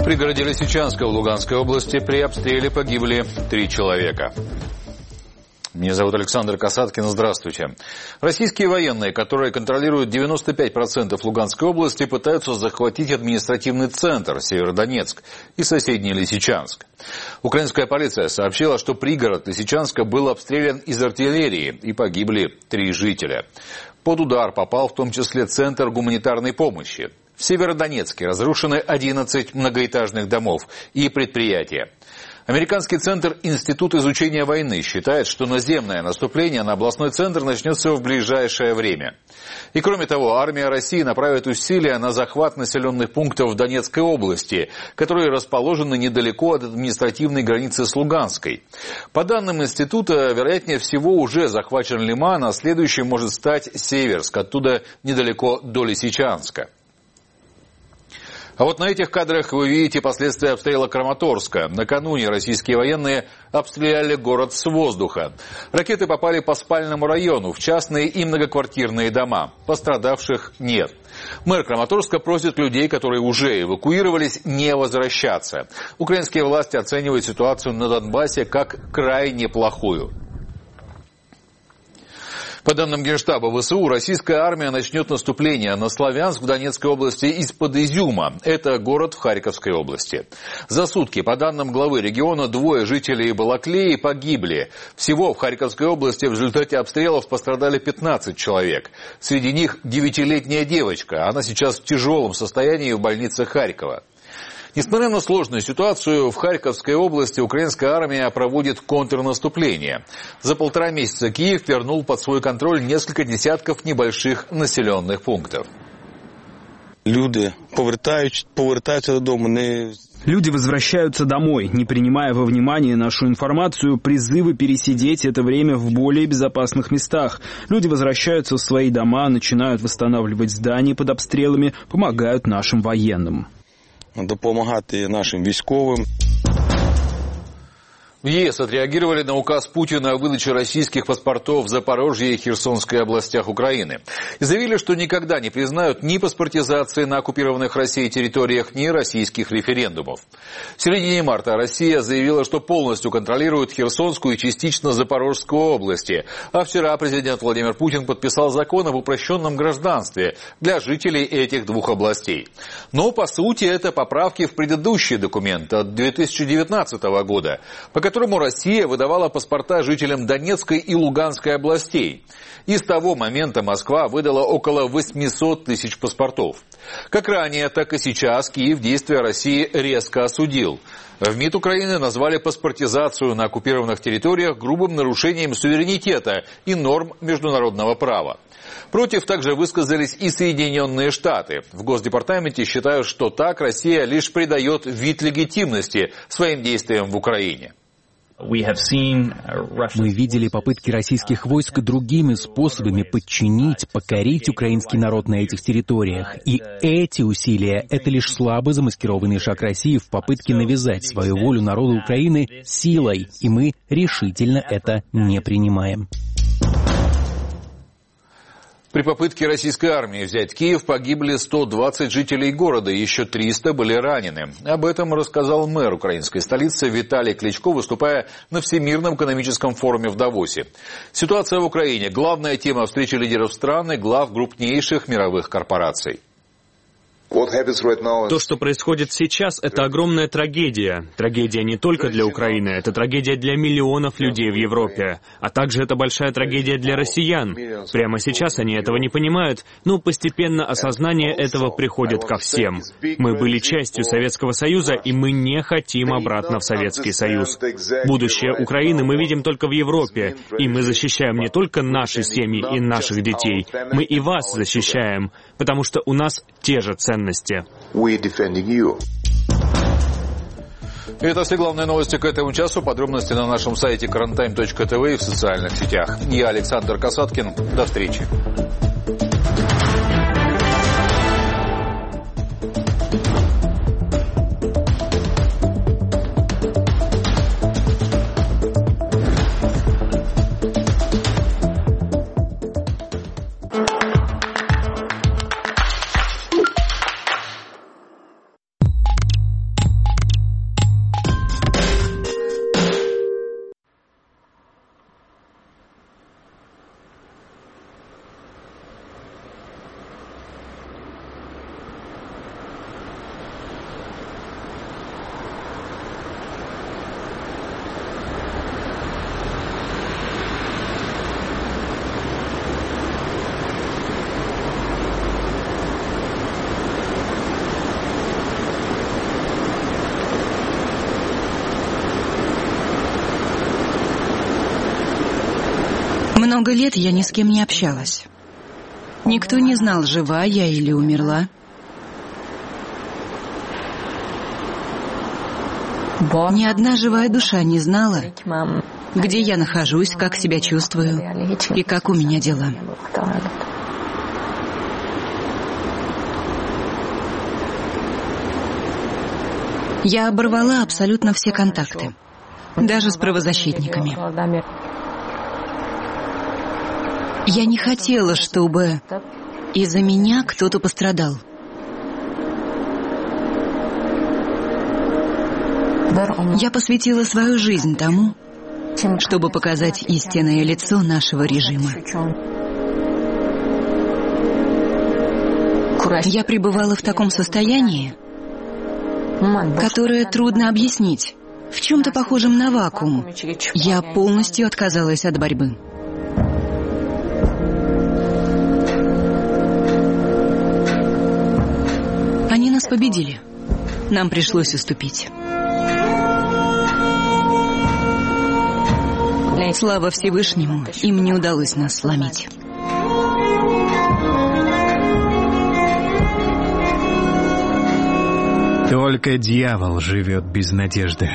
В пригороде Лисичанска в Луганской области при обстреле погибли 3 человека. Меня зовут Александр Касаткин. Здравствуйте. Российские военные, которые контролируют 95% Луганской области, пытаются захватить административный центр Северодонецк и соседний Лисичанск. Украинская полиция сообщила, что пригород Лисичанска был обстрелян из артиллерии и погибли 3 жителя. Под удар попал в том числе центр гуманитарной помощи. В Северодонецке разрушены 11 многоэтажных домов и предприятия. Американский центр «Институт изучения войны» считает, что наземное наступление на областной центр начнется в ближайшее время. И кроме того, армия России направит усилия на захват населенных пунктов в Донецкой области, которые расположены недалеко от административной границы с Луганской. По данным института, вероятнее всего уже захвачен Лиман, а следующим может стать Северск, оттуда недалеко до Лисичанска. А вот на этих кадрах вы видите последствия обстрела Краматорска. Накануне российские военные обстреляли город с воздуха. Ракеты попали по спальному району, в частные и многоквартирные дома. Пострадавших нет. Мэр Краматорска просит людей, которые уже эвакуировались, не возвращаться. Украинские власти оценивают ситуацию на Донбассе как крайне плохую. По данным Генштаба ВСУ, российская армия начнет наступление на Славянск в Донецкой области из-под Изюма. Это город в Харьковской области. За сутки, по данным главы региона, 2 жителей Балаклеи погибли. Всего в Харьковской области в результате обстрелов пострадали 15 человек. Среди них 9-летняя девочка. Она сейчас в тяжелом состоянии в больнице Харькова. Несмотря на сложную ситуацию, в Харьковской области украинская армия проводит контрнаступление. За 1,5 месяца Киев вернул под свой контроль несколько десятков небольших населенных пунктов. Люди повертаются додому. Люди возвращаются домой, не принимая во внимание нашу информацию, призывы пересидеть это время в более безопасных местах. Люди возвращаются в свои дома, начинают восстанавливать здания под обстрелами, помогают нашим военным. Допомагати нашим військовим. В ЕС отреагировали на указ Путина о выдаче российских паспортов в Запорожье и Херсонской областях Украины. И заявили, что никогда не признают ни паспортизации на оккупированных Россией территориях, ни российских референдумов. В середине марта Россия заявила, что полностью контролирует Херсонскую и частично Запорожскую области. А вчера президент Владимир Путин подписал закон об упрощенном гражданстве для жителей этих 2 областей. Но, по сути, это поправки в предыдущий документ от 2019 года, по которому Россия выдавала паспорта жителям Донецкой и Луганской областей. И с того момента Москва выдала около 800 тысяч паспортов. Как ранее, так и сейчас Киев действия России резко осудил. В МИД Украины назвали паспортизацию на оккупированных территориях грубым нарушением суверенитета и норм международного права. Против также высказались и Соединенные Штаты. В Госдепартаменте считают, что так Россия лишь придает вид легитимности своим действиям в Украине. Мы видели попытки российских войск другими способами подчинить, покорить украинский народ на этих территориях. И эти усилия — это лишь слабо замаскированный шаг России в попытке навязать свою волю народу Украины силой. И мы решительно это не принимаем. При попытке российской армии взять Киев погибли 120 жителей города, еще 300 были ранены. Об этом рассказал мэр украинской столицы Виталий Кличко, выступая на Всемирном экономическом форуме в Давосе. Ситуация в Украине – главная тема встречи лидеров стран и глав крупнейших мировых корпораций. То, что происходит сейчас, это огромная трагедия. Трагедия не только для Украины, это трагедия для миллионов людей в Европе. А также это большая трагедия для россиян. Прямо сейчас они этого не понимают, но постепенно осознание этого приходит ко всем. Мы были частью Советского Союза, и мы не хотим обратно в Советский Союз. Будущее Украины мы видим только в Европе, и мы защищаем не только наши семьи и наших детей, мы и вас защищаем, потому что у нас те же ценности. Это все главные новости к этому часу. Подробности на нашем сайте karanttime.tv и в социальных сетях. Я Александр Касаткин. До встречи. Много лет я ни с кем не общалась. Никто не знал, жива я или умерла. Ни одна живая душа не знала, где я нахожусь, как себя чувствую и как у меня дела. Я оборвала абсолютно все контакты, даже с правозащитниками. Я не хотела, чтобы из-за меня кто-то пострадал. Я посвятила свою жизнь тому, чтобы показать истинное лицо нашего режима. Я пребывала в таком состоянии, которое трудно объяснить, в чем-то похожем на вакуум. Я полностью отказалась от борьбы. Они нас победили. Нам пришлось уступить. Слава Всевышнему, им не удалось нас сломить. Только дьявол живет без надежды.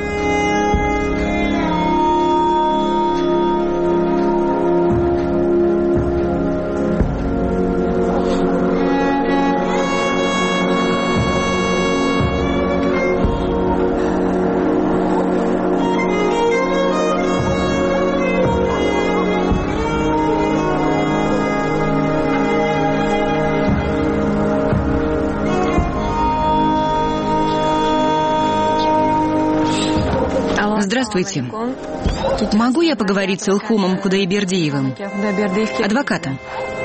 Здравствуйте. Могу я поговорить с Илхумом Худайбердиевым, адвокатом?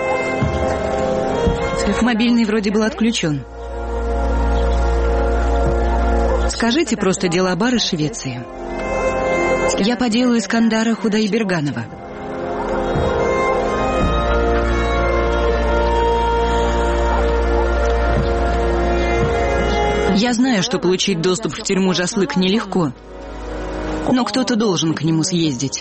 Мобильный вроде был отключен. Скажите просто Дилабар из Швеции. Я по делу Искандара Худайберганова. Я знаю, что получить доступ в тюрьму Жаслык нелегко. Но кто-то должен к нему съездить.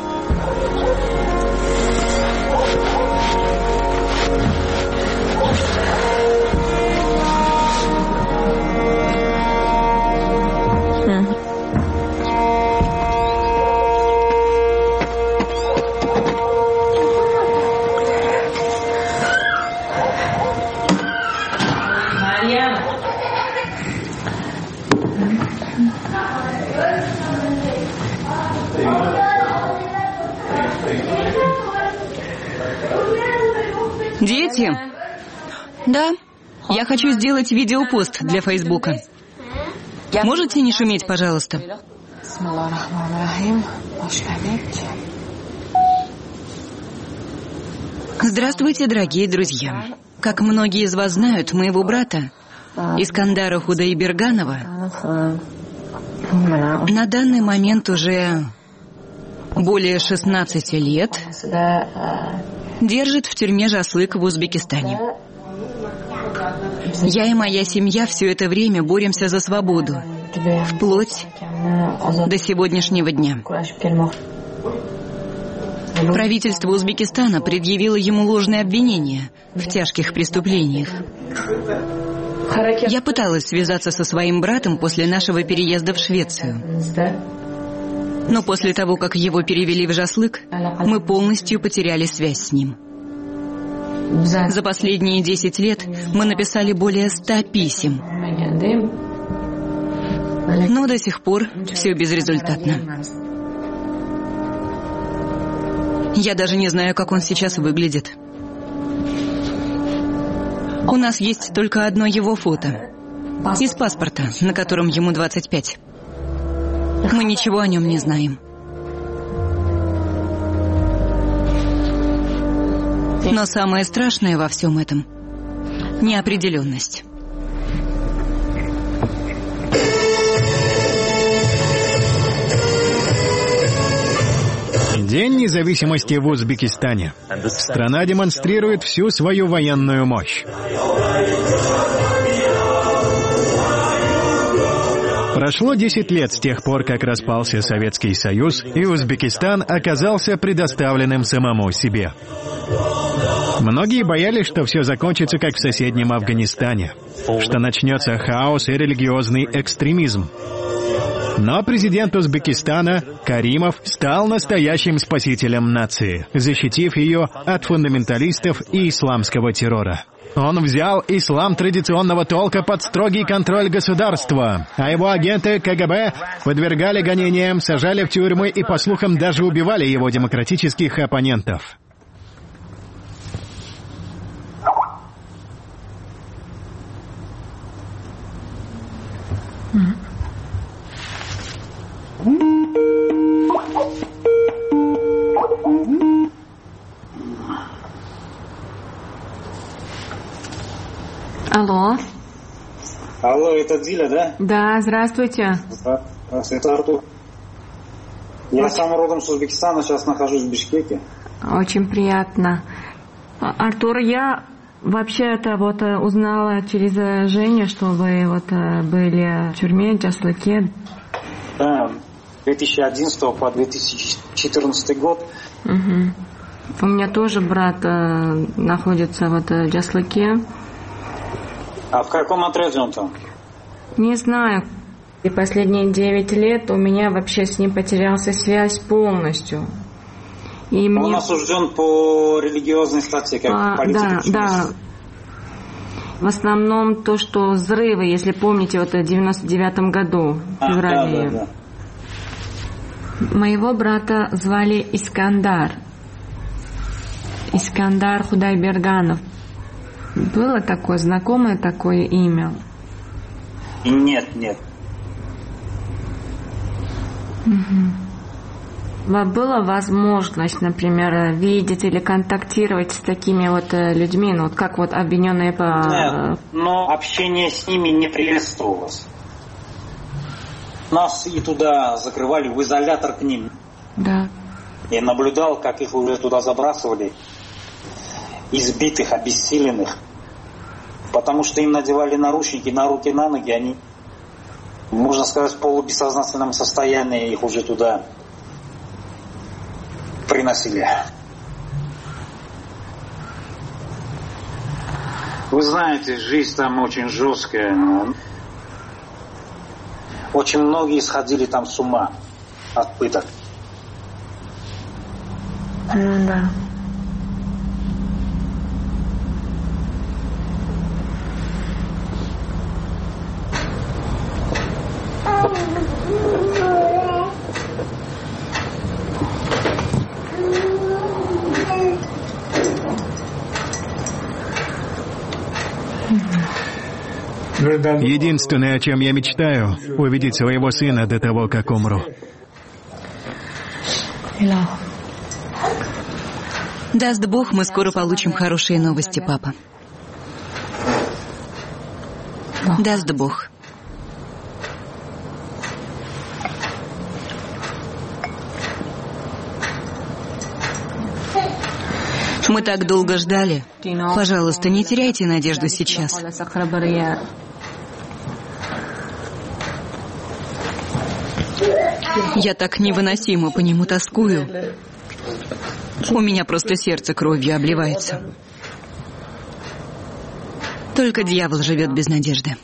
Дети? Да. Я хочу сделать видеопост для Фейсбука. Можете не шуметь, пожалуйста? Здравствуйте, дорогие друзья. Как многие из вас знают, моего брата, Искандара Худайберганова, на данный момент уже более 16 лет держит в тюрьме Жаслык в Узбекистане. Я и моя семья все это время боремся за свободу, вплоть до сегодняшнего дня. Правительство Узбекистана предъявило ему ложные обвинения в тяжких преступлениях. Я пыталась связаться со своим братом после нашего переезда в Швецию. Но после того, как его перевели в Жаслык, мы полностью потеряли связь с ним. За последние 10 лет мы написали более 100 писем. Но до сих пор все безрезультатно. Я даже не знаю, как он сейчас выглядит. У нас есть только одно его фото из паспорта, на котором ему 25. Мы ничего о нем не знаем. Но самое страшное во всем этом — неопределенность. День независимости в Узбекистане. Страна демонстрирует всю свою военную мощь. Прошло 10 лет с тех пор, как распался Советский Союз, и Узбекистан оказался предоставленным самому себе. Многие боялись, что все закончится, как в соседнем Афганистане, что начнется хаос и религиозный экстремизм. Но президент Узбекистана Каримов стал настоящим спасителем нации, защитив ее от фундаменталистов и исламского террора. Он взял ислам традиционного толка под строгий контроль государства, а его агенты КГБ подвергали гонениям, сажали в тюрьмы и, по слухам, даже убивали его демократических оппонентов. Алло. Алло, это Диля, да? Да, здравствуйте. Здравствуйте, это Артур. Я сам родом с Узбекистана, сейчас нахожусь в Бишкеке. Очень приятно. Артур, я вообще-то узнала через Женю, что вы были в тюрьме, в Джаслыке. Да, 2011 по 2014 год. Угу. У меня тоже брат находится в Джаслыке. А в каком отряде он там? Не знаю. И последние 9 лет у меня вообще с ним потерялась связь полностью. И он осужден по религиозной статье, как политика. Да. В основном то, что взрывы, если помните, в 99-м году, в феврале. Да. Моего брата звали Искандар. Искандар Худайберганов. Было такое, знакомое такое имя? Нет. Угу. Была возможность, например, видеть или контактировать с такими людьми, как обвиненные по... Нет, но общение с ними не приветствовалось. Нас и туда закрывали, в изолятор к ним. Да. Я наблюдал, как их уже туда забрасывали, избитых, обессиленных, потому что им надевали наручники на руки, на ноги, они, можно сказать, в полубессознательном состоянии их уже туда приносили. Вы знаете, жизнь там очень жесткая, но очень многие сходили там с ума от пыток. Да. Единственное, о чем я мечтаю, увидеть своего сына до того, как умру. Даст Бог, мы скоро получим хорошие новости, папа. Даст Бог. Мы так долго ждали. Пожалуйста, не теряйте надежду сейчас. Я так невыносимо по нему тоскую. У меня просто сердце кровью обливается. Только дьявол живет без надежды.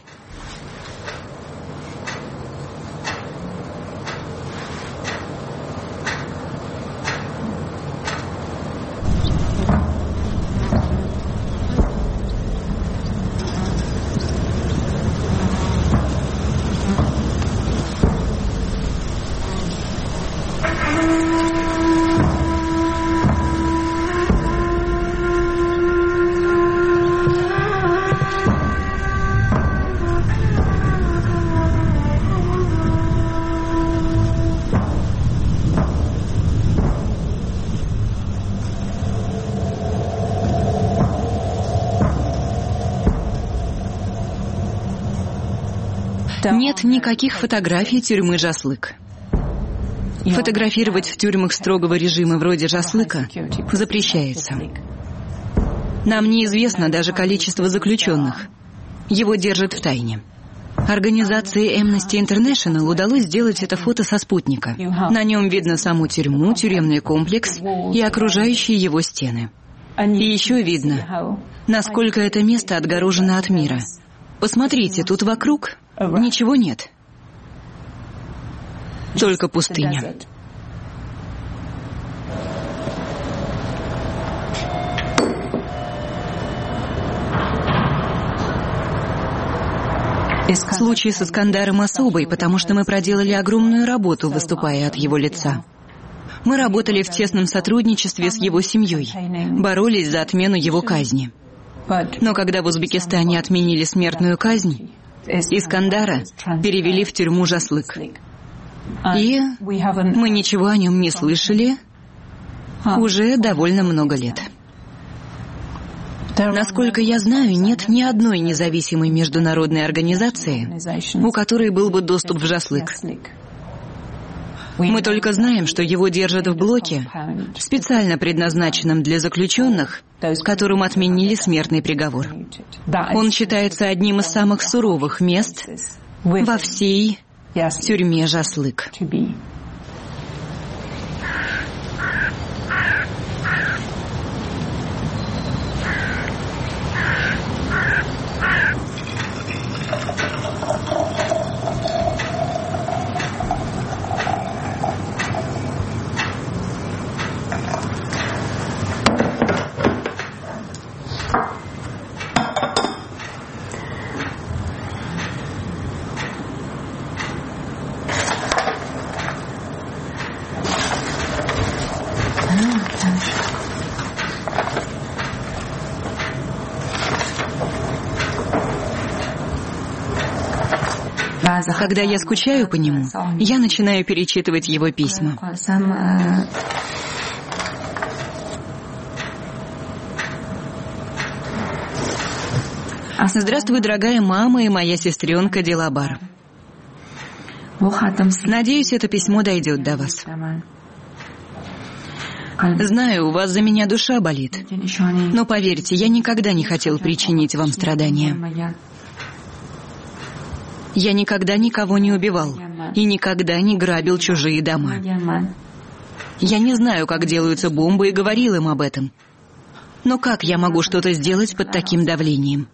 Нет никаких фотографий тюрьмы Жаслык. Фотографировать в тюрьмах строгого режима вроде Жаслыка запрещается. Нам неизвестно даже количество заключенных. Его держат в тайне. Организации Amnesty International удалось сделать это фото со спутника. На нем видно саму тюрьму, тюремный комплекс и окружающие его стены. И еще видно, насколько это место отгорожено от мира. Посмотрите, тут вокруг ничего нет. Только пустыня. Случай с Искандаром особый, потому что мы проделали огромную работу, выступая от его лица. Мы работали в тесном сотрудничестве с его семьей, боролись за отмену его казни. Но когда в Узбекистане отменили смертную казнь, Искандара перевели в тюрьму Жаслык. И мы ничего о нем не слышали уже довольно много лет. Насколько я знаю, нет ни одной независимой международной организации, у которой был бы доступ в Жаслык. Мы только знаем, что его держат в блоке, специально предназначенном для заключенных, которым отменили смертный приговор. Он считается одним из самых суровых мест во всей тюрьме Жаслык. Когда я скучаю по нему, я начинаю перечитывать его письма. Здравствуй, дорогая мама и моя сестренка Дилабар. Надеюсь, это письмо дойдет до вас. Знаю, у вас за меня душа болит, но поверьте, я никогда не хотел причинить вам страдания. Я никогда никого не убивал и никогда не грабил чужие дома. Я не знаю, как делаются бомбы, и говорил им об этом. Но как я могу что-то сделать под таким давлением?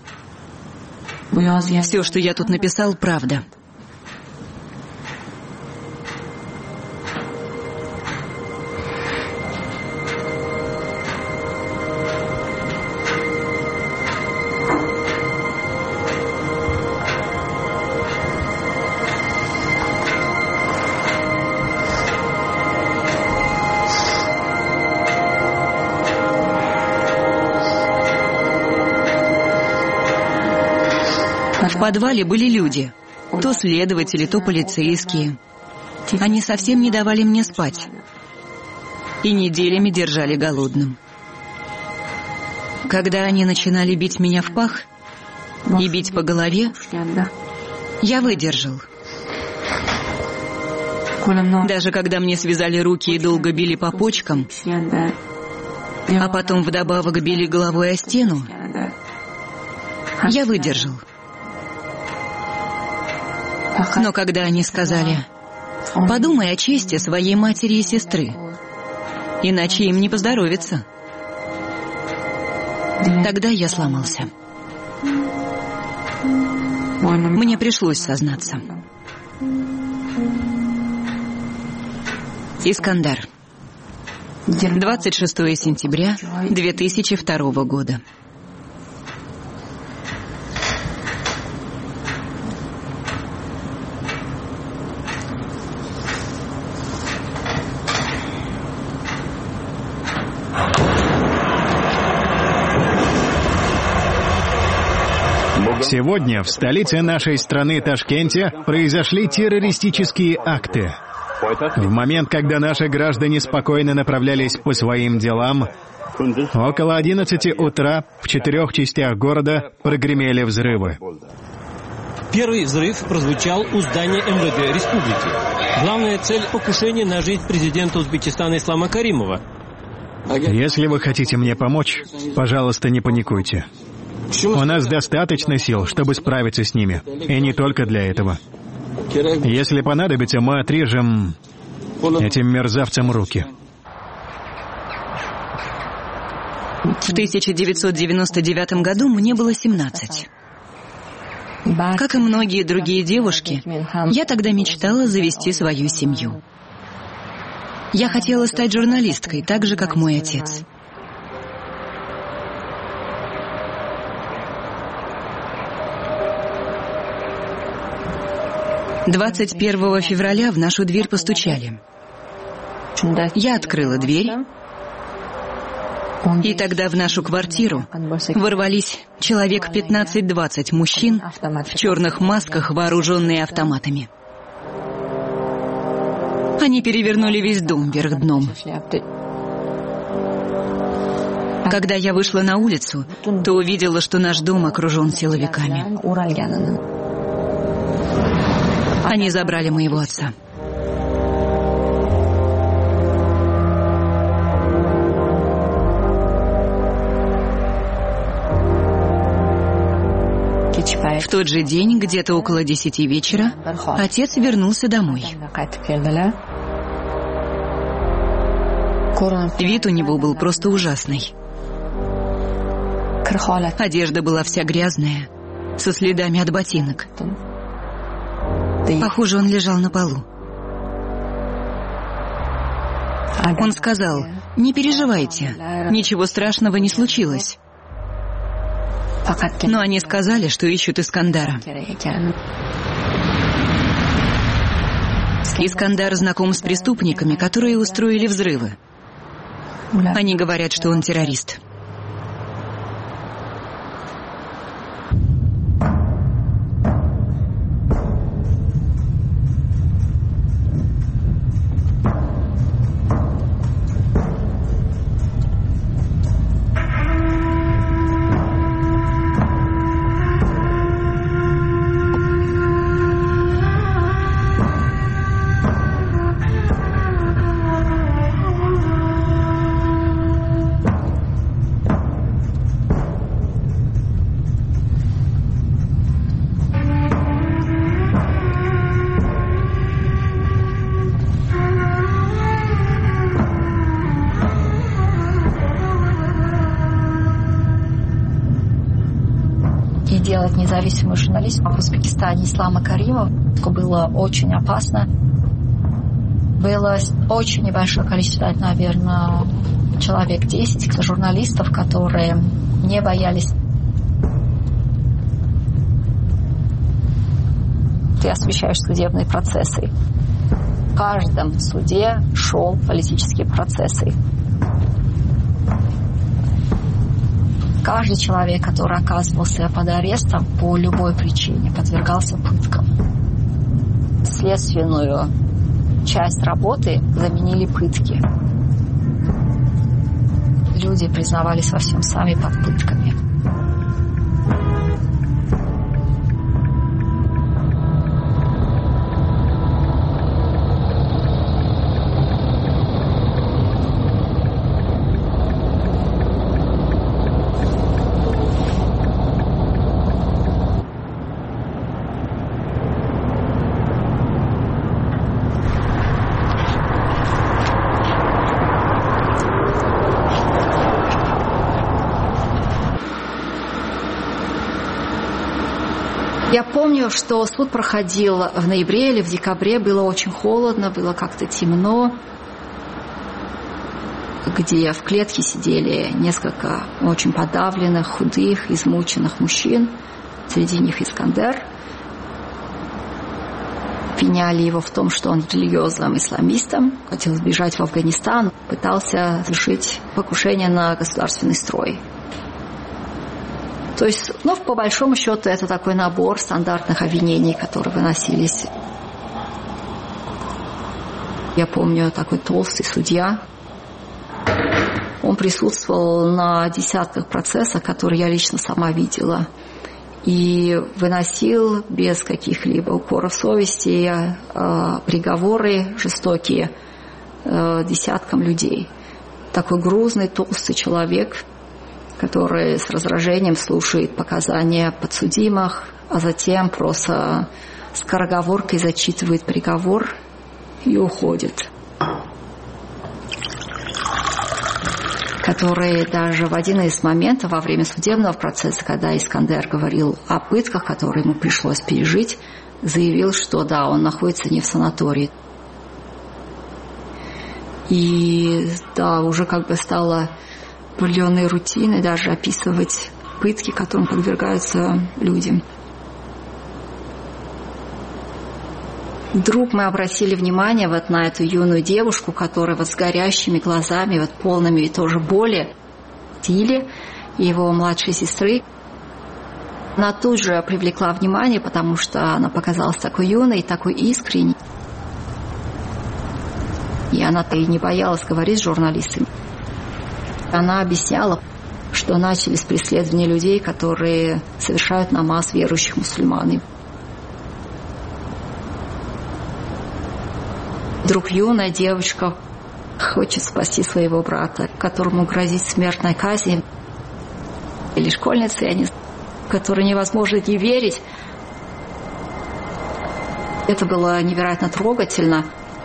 Все, что я тут написал, правда. В подвале были люди, то следователи, то полицейские. Они совсем не давали мне спать и неделями держали голодным. Когда они начинали бить меня в пах и бить по голове, я выдержал. Даже когда мне связали руки и долго били по почкам, а потом вдобавок били головой о стену, я выдержал. Но когда они сказали: «Подумай о чести своей матери и сестры, иначе им не поздоровится», тогда я сломался. Мне пришлось сознаться. Искандар. 26 сентября 2002 года. Сегодня в столице нашей страны Ташкенте произошли террористические акты. В момент, когда наши граждане спокойно направлялись по своим делам, около 11 утра в 4 частях города прогремели взрывы. Первый взрыв прозвучал у здания МВД Республики. Главная цель — покушение на жизнь президента Узбекистана Ислама Каримова. Если вы хотите мне помочь, пожалуйста, не паникуйте. У нас достаточно сил, чтобы справиться с ними. И не только для этого. Если понадобится, мы отрежем этим мерзавцам руки. В 1999 году мне было 17. Как и многие другие девушки, я тогда мечтала завести свою семью. Я хотела стать журналисткой, так же, как мой отец. «21 февраля в нашу дверь постучали. Я открыла дверь, и тогда в нашу квартиру ворвались человек 15-20 мужчин в черных масках, вооруженные автоматами. Они перевернули весь дом вверх дном. Когда я вышла на улицу, то увидела, что наш дом окружен силовиками. Они забрали моего отца. В тот же день, где-то около 10 вечера, отец вернулся домой. Вид у него был просто ужасный. Одежда была вся грязная, со следами от ботинок. Похоже, он лежал на полу. Он сказал: «Не переживайте, ничего страшного не случилось». Но они сказали, что ищут Искандара. Искандар знаком с преступниками, которые устроили взрывы. Они говорят, что он террорист. Делать независимую журналистику в Узбекистане Ислама Каримова было очень опасно. Было очень небольшое количество, наверное, человек 10 журналистов, которые не боялись. Ты освещаешь судебные процессы. В каждом суде шел политические процессы. Каждый человек, который оказывался под арестом по любой причине, подвергался пыткам. Следственную часть работы заменили пытки. Люди признавались во всем сами под пытками. Я помню, что суд проходил в ноябре или в декабре, было очень холодно, было как-то темно, где в клетке сидели несколько очень подавленных, худых, измученных мужчин, среди них Искандер. Обвиняли его в том, что он религиозным исламистом, хотел сбежать в Афганистан, пытался совершить покушение на государственный строй. То есть, по большому счету, это такой набор стандартных обвинений, которые выносились. Я помню такой толстый судья. Он присутствовал на десятках процессов, которые я лично сама видела. И выносил без каких-либо укоров совести приговоры жестокие десяткам людей. Такой грузный, толстый человек. который с раздражением слушает показания подсудимых, а затем просто скороговоркой зачитывает приговор и уходит. Который даже в один из моментов во время судебного процесса, когда Искандер говорил о пытках, которые ему пришлось пережить, заявил, что да, он находится не в санатории. И да, уже как бы стало определенной рутиной даже описывать пытки, которым подвергаются люди. Вдруг мы обратили внимание вот на эту юную девушку, которая вот с горящими глазами, вот полными тоже боли, Тили, его младшей сестры. Она тут же привлекла внимание, потому что она показалась такой юной, такой искренней. И она-то и не боялась говорить с журналистами. Она объясняла, что начались преследования людей, которые совершают намаз верующих мусульман. Вдруг юная девочка хочет спасти своего брата, которому грозит смертная казнь. Или школьницы, которой невозможно не верить. Это было невероятно трогательно,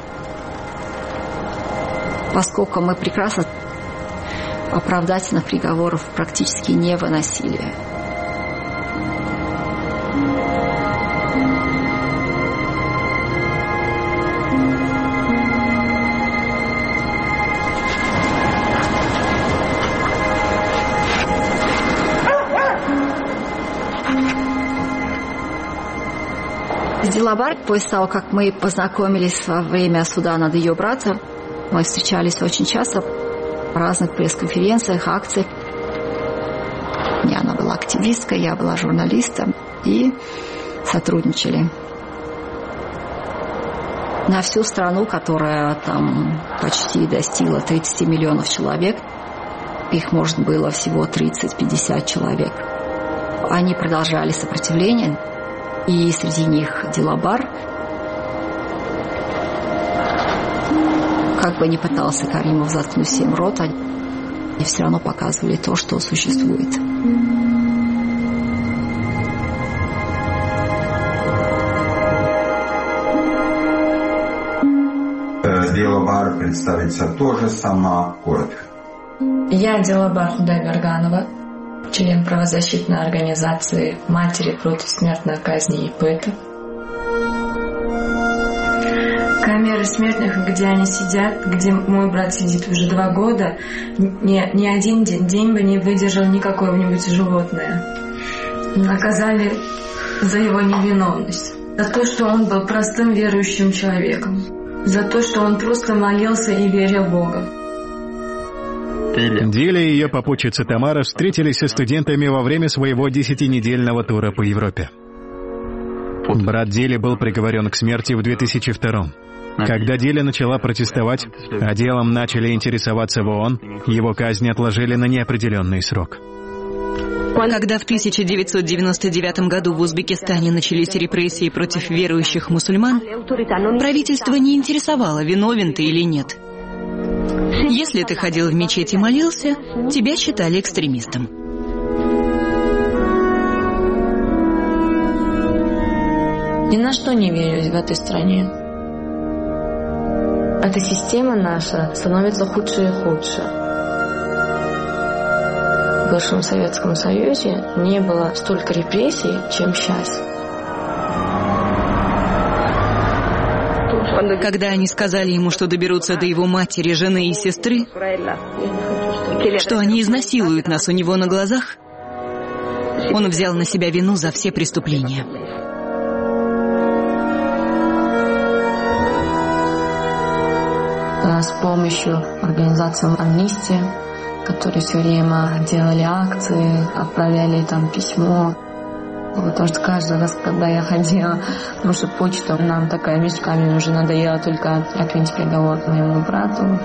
поскольку мы прекрасно оправдательных приговоров практически не выносили. Дилабар, после того, как мы познакомились во время суда над ее братом, мы встречались очень часто в разных пресс-конференциях, акциях. Она была активисткой, я была журналистом, и сотрудничали. На всю страну, которая там почти достигла 30 миллионов человек, их, может, было всего 30-50 человек. Они продолжали сопротивление. И среди них Дилабар. Как бы ни пытался Каримов заткнуть всем рот, они все равно показывали то, что существует. Дилабар представится тоже сама коротко. Я Дилабар Худайберганова, член правозащитной организации «Матери против смертной казни и пыток». Камеры смертных, где они сидят, где мой брат сидит уже 2 года, ни один день бы не выдержал ни какое-нибудь животное. Наказали за его невиновность, за то, что он был простым верующим человеком, за то, что он просто молился и верил в Бога. Диля и ее попутчица Тамара встретились со студентами во время своего 10-недельного тура по Европе. Брат Дили был приговорен к смерти в 2002-м. Когда Диля начала протестовать, а делом начали интересоваться в ООН, его казнь отложили на неопределенный срок. Когда в 1999 году в Узбекистане начались репрессии против верующих мусульман, правительство не интересовало, виновен ты или нет. Если ты ходил в мечеть и молился, тебя считали экстремистом. Ни на что не верю в этой стране. Эта система наша становится худше и худше. В бывшем Советском Союзе не было столько репрессий, чем сейчас. Когда они сказали ему, что доберутся до его матери, жены и сестры, что они изнасилуют нас у него на глазах, он взял на себя вину за все преступления. С помощью организации «Амнистия», которые все время делали акции, отправляли там письмо. Потому что каждый раз, когда я ходила в нашу почту, нам такая мешками уже надоело только отменить приговор моему брату.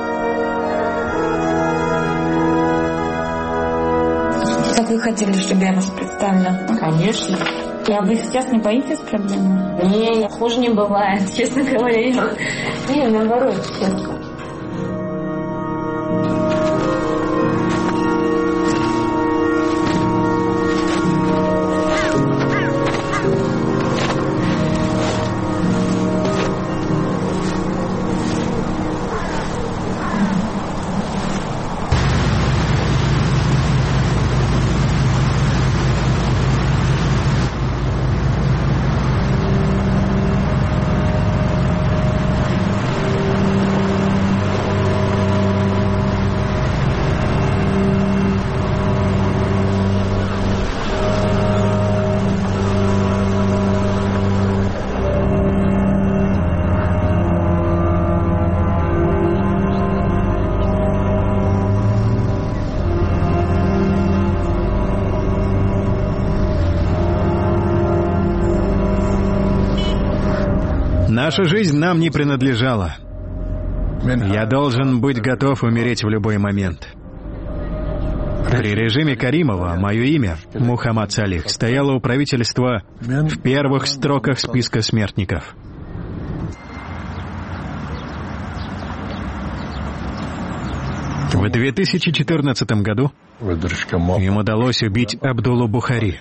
Как вы хотели, чтобы я вас представила? Конечно. А вы сейчас не боитесь проблемы? Не, хуже не бывает, честно говоря. Не, наоборот, честно. Наша жизнь нам не принадлежала. Я должен быть готов умереть в любой момент. При режиме Каримова мое имя, Мухаммад Салих, стояло у правительства в первых строках списка смертников. В 2014 году им удалось убить Абдуллу Бухари.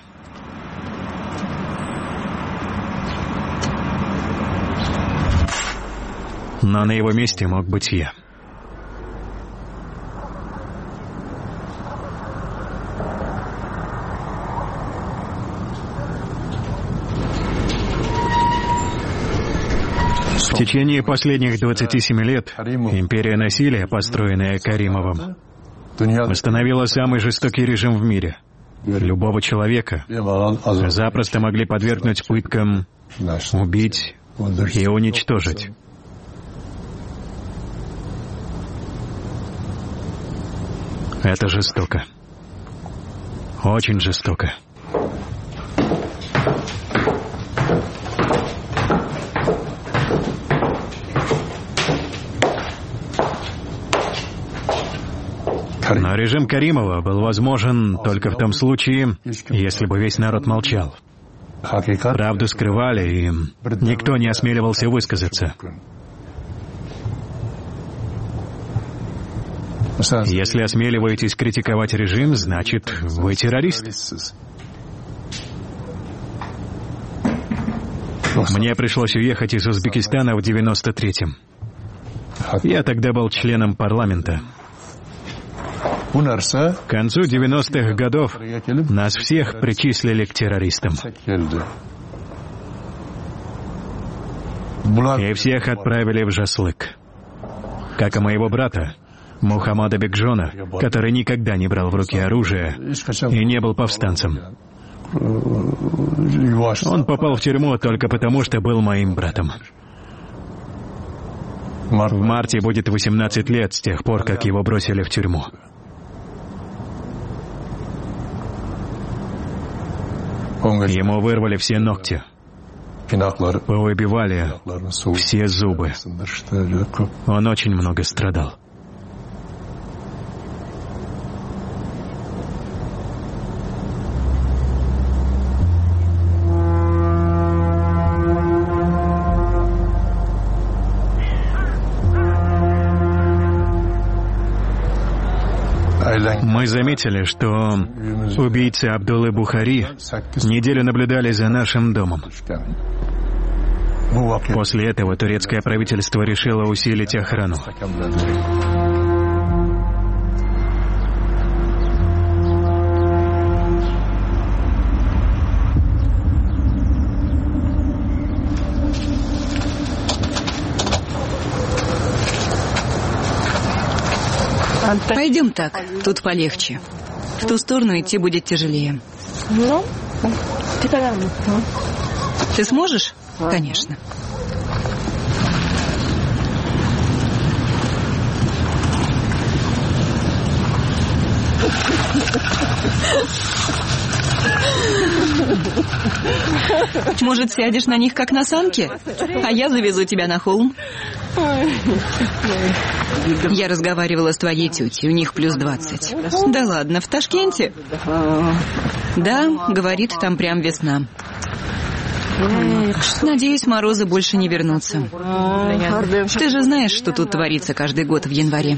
Но на его месте мог быть я. В течение последних 27 лет империя насилия, построенная Каримовым, установила самый жестокий режим в мире. Любого человека запросто могли подвергнуть пыткам, убить и уничтожить. Это жестоко. Очень жестоко. Но режим Каримова был возможен только в том случае, если бы весь народ молчал. Правду скрывали, и никто не осмеливался высказаться. Если осмеливаетесь критиковать режим, значит, вы террорист. Мне пришлось уехать из Узбекистана в 93-м. Я тогда был членом парламента. К концу 90-х годов нас всех причислили к террористам. И всех отправили в Жаслык. Как и моего брата, Мухаммада Бекжона, который никогда не брал в руки оружие и не был повстанцем. Он попал в тюрьму только потому, что был моим братом. В марте будет 18 лет с тех пор, как его бросили в тюрьму. Ему вырвали все ногти, повыбивали все зубы. Он очень много страдал. Мы заметили, что убийцы Абдуллы Бухари неделю наблюдали за нашим домом. После этого турецкое правительство решило усилить охрану. Пойдем так, тут полегче. В ту сторону идти будет тяжелее. Ты сможешь? Конечно. Может, сядешь на них, как на санке? А я завезу тебя на холм. Я разговаривала с твоей тетей, у них плюс 20. Да ладно, в Ташкенте? Да, говорит, там прям весна. Надеюсь, морозы больше не вернутся. Ты же знаешь, что тут творится каждый год в январе.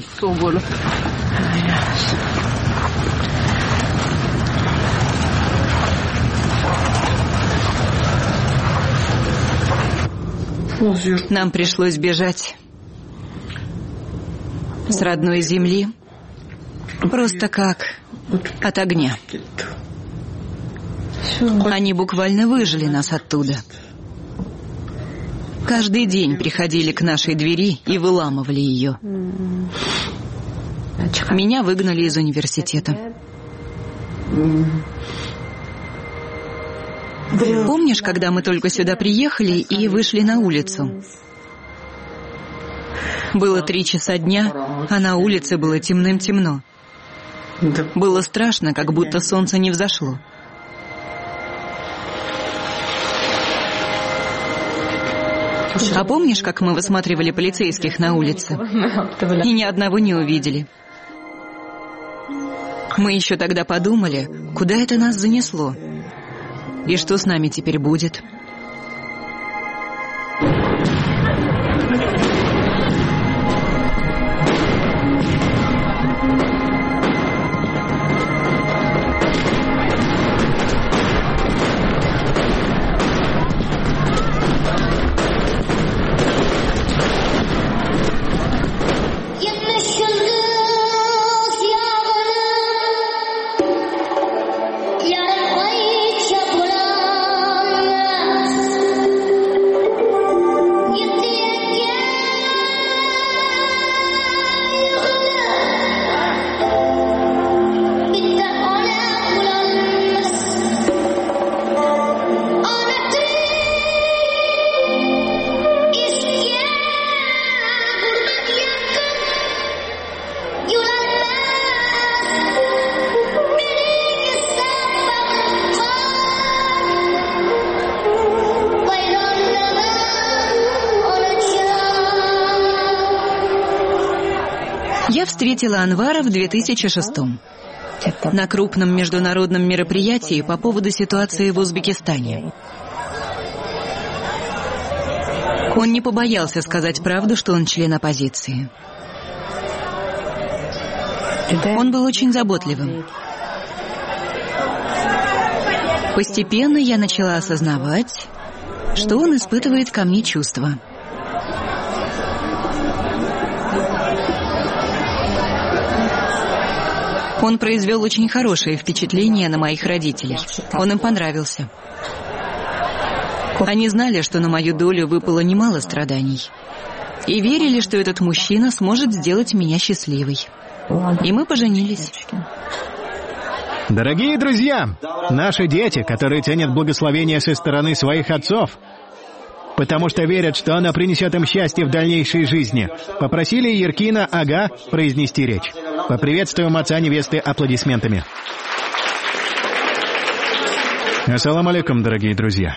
Нам пришлось бежать с родной земли, просто как от огня. Они буквально выжили нас оттуда. Каждый день приходили к нашей двери и выламывали ее. Меня выгнали из университета. Помнишь, когда мы только сюда приехали и вышли на улицу? Было 3 часа дня, а на улице было темным-темно. Было страшно, как будто солнце не взошло. А помнишь, как мы высматривали полицейских на улице? И ни одного не увидели. Мы еще тогда подумали, куда это нас занесло. И что с нами теперь будет? Я встретила Анвара в 2006-м на крупном международном мероприятии по поводу ситуации в Узбекистане. Он не побоялся сказать правду, что он член оппозиции. Он был очень заботливым. Постепенно я начала осознавать, что он испытывает ко мне чувства. Он произвел очень хорошее впечатление на моих родителей. Он им понравился. Они знали, что на мою долю выпало немало страданий. И верили, что этот мужчина сможет сделать меня счастливой. И мы поженились. Дорогие друзья, наши дети, которые ценят благословение со стороны своих отцов, потому что верят, что она принесет им счастье в дальнейшей жизни, попросили Еркина Ага произнести речь. Поприветствуем отца невесты аплодисментами. Ассаламу алейкум, дорогие друзья.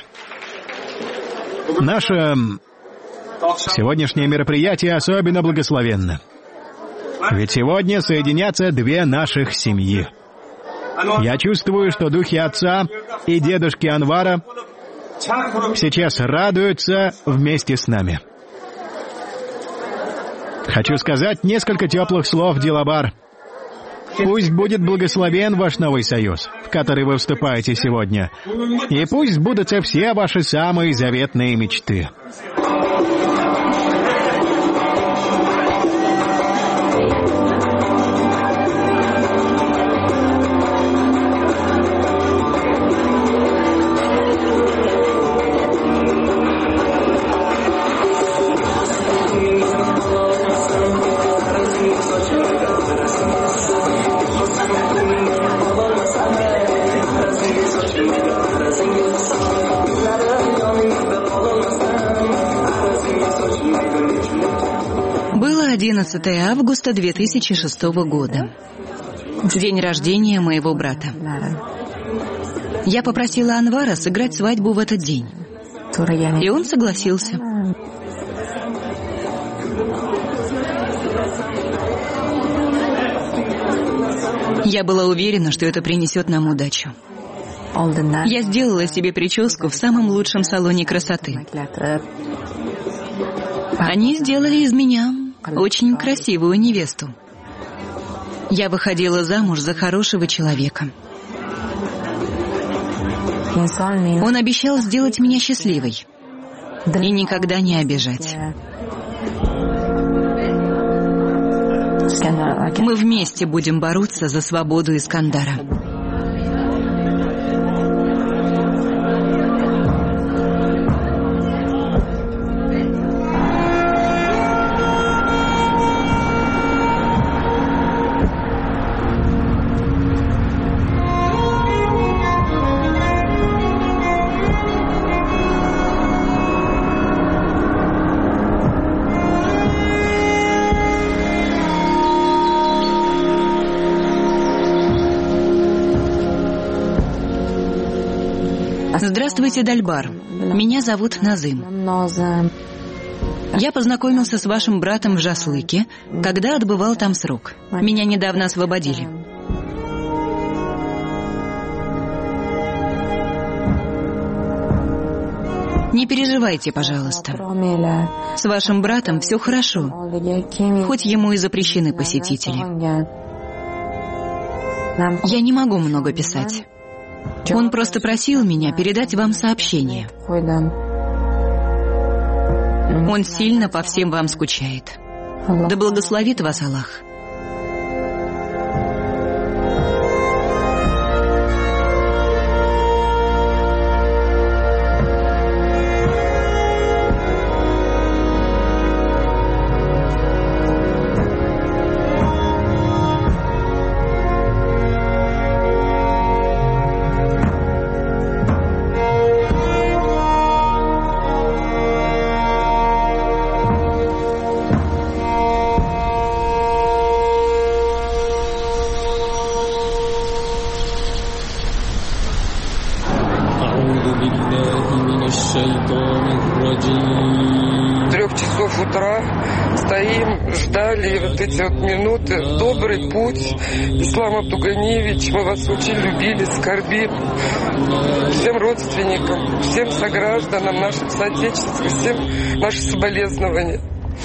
Наше сегодняшнее мероприятие особенно благословенно. Ведь сегодня соединятся две наших семьи. Я чувствую, что духи отца и дедушки Анвара сейчас радуются вместе с нами. Хочу сказать несколько теплых слов, Дилабар. Пусть будет благословен ваш новый союз, в который вы вступаете сегодня. И пусть сбудутся все ваши самые заветные мечты. Было 11 августа 2006 года. День рождения моего брата. Я попросила Анвара сыграть свадьбу в этот день. И он согласился. Я была уверена, что это принесет нам удачу. Я сделала себе прическу в самом лучшем салоне красоты. Они сделали из меня очень красивую невесту. Я выходила замуж за хорошего человека. Он обещал сделать меня счастливой и никогда не обижать. Мы вместе будем бороться за свободу Искандара. Здравствуйте, Дальбар. Меня зовут Назым. Я познакомился с вашим братом в Жаслыке, когда отбывал там срок. Меня недавно освободили. Не переживайте, пожалуйста. С вашим братом все хорошо, хоть ему и запрещены посетители. Я не могу много писать. Он просто просил меня передать вам сообщение. Он сильно по всем вам скучает. Да благословит вас Аллах. Минуты. Добрый путь. Ислам Абдуганиевич, мы вас очень любили, скорбим. Всем родственникам, всем согражданам, нашим соотечественникам, всем наши соболезнования.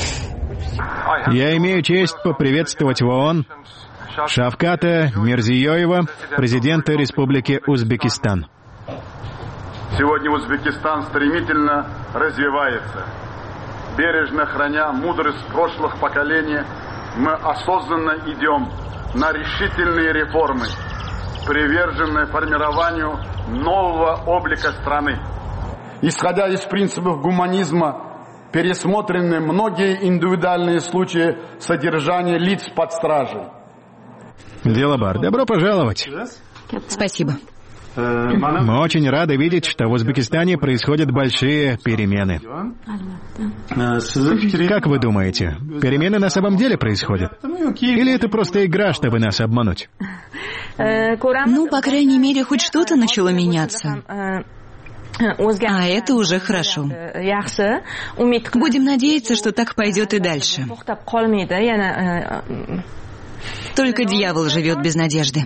Я имею честь поприветствовать в ООН Шавката Мирзиёева, президента Республики Узбекистан. Сегодня Узбекистан стремительно развивается. Бережно храня мудрость прошлых поколений, мы осознанно идем на решительные реформы, приверженные формированию нового облика страны. Исходя из принципов гуманизма, пересмотрены многие индивидуальные случаи содержания лиц под стражей. Дилабар, добро пожаловать. Спасибо. Мы очень рады видеть, что в Узбекистане происходят большие перемены. Как вы думаете, перемены на самом деле происходят? Или это просто игра, чтобы нас обмануть? Ну, по крайней мере, хоть что-то начало меняться. А это уже хорошо. Будем надеяться, что так пойдет и дальше. Только дьявол живет без надежды.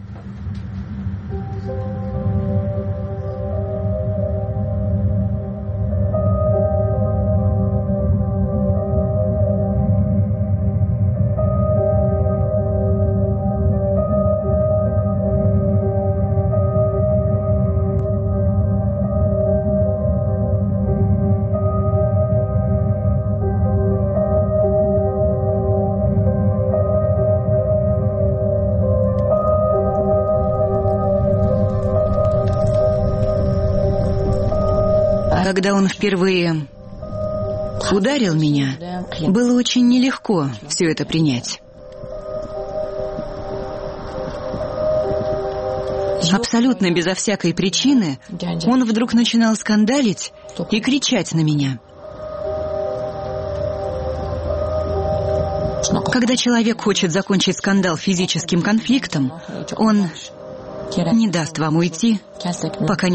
Когда он впервые ударил меня, было очень нелегко все это принять. Абсолютно безо всякой причины он вдруг начинал скандалить и кричать на меня. Когда человек хочет закончить скандал физическим конфликтом, он не даст вам уйти, пока не